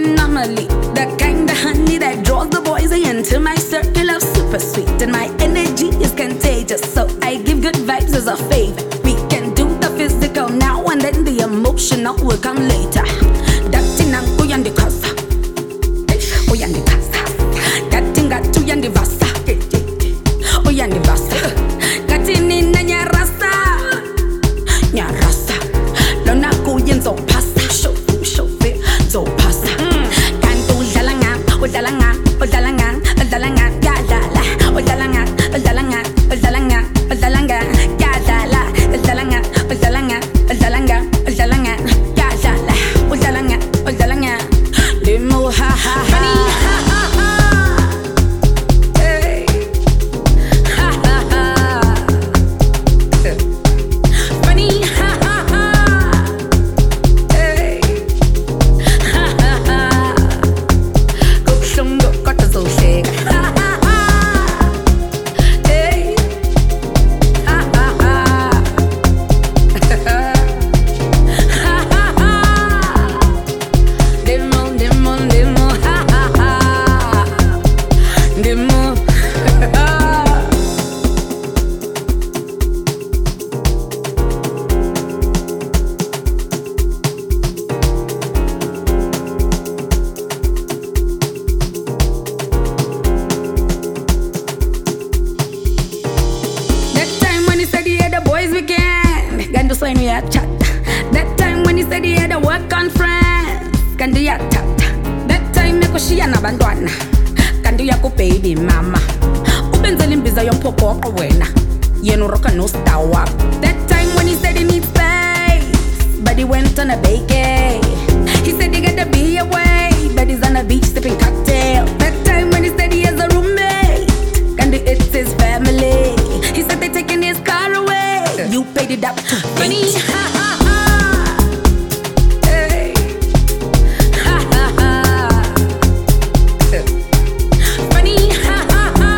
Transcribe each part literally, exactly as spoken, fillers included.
anomaly, the kind of honey that draws the boys into my circle of super sweet. And my energy is contagious, so I give good vibes as a favor. We can do the physical now, and then the emotional will come later. Dating and uyandi kasa, uyandi kasa. Dating got to yandi vasa, uyandi vasa. Gatini na nyarasa, nyarasa. Lona kuyen zo pasa, shofu shofu zo pasa. Kanto dalanga, dalanga, dalanga, dalanga, ya la la. Dalanga, dalanga, dalanga, dalanga, ya la la. Dalanga, dalanga, dalanga, dalanga, ya la la. Dalanga, dalanga, limo ha ha ha. Ha ha ha. Hey. Ha ha ha. Funny ha ha ha. Hey. Ha ha ha. Go shungo kota zo shake. Ha ha ha. Hey. Ha ha ha. Ha ha ha. Demo, demo, demo. Ha ha ha. Demo. That time when he said he had a boys weekend, can do sign we had chat. That time when he said he had a work conference, can do ya chat. That time me kushia na bantwana, can do ya ku baby mama. Ubenzela imbiza yomphokoqo wena, yena uroka no star wap. That time when he said he needs space, but he went on a vacay. He said he gotta be away, but he's on a beach sipping cocktail. That time when he said he has a roommate, can do it's his family. He said they're taking his car away. You paid it up to funny. Ha ha ha. Hey. Ha ha ha. Funny. Ha ha ha.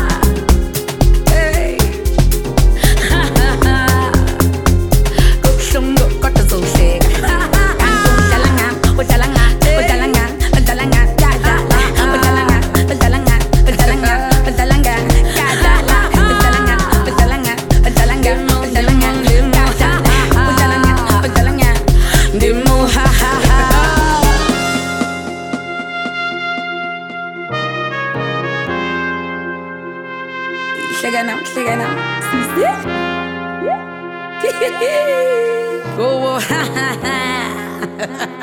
Hey. Ha ha ha. Go shungo kota zo shake. Ha ha ha. Dalanga, dalanga, dalanga, dalanga, ya la la. Dalanga, dalanga, dalanga, dalanga, ya la la. Dalanga, dalanga, dalanga, dalanga, ya la la. Dalanga, dalanga, demo ha ha ha. Cheganam, cheganam, sisi. Go ha ha ha.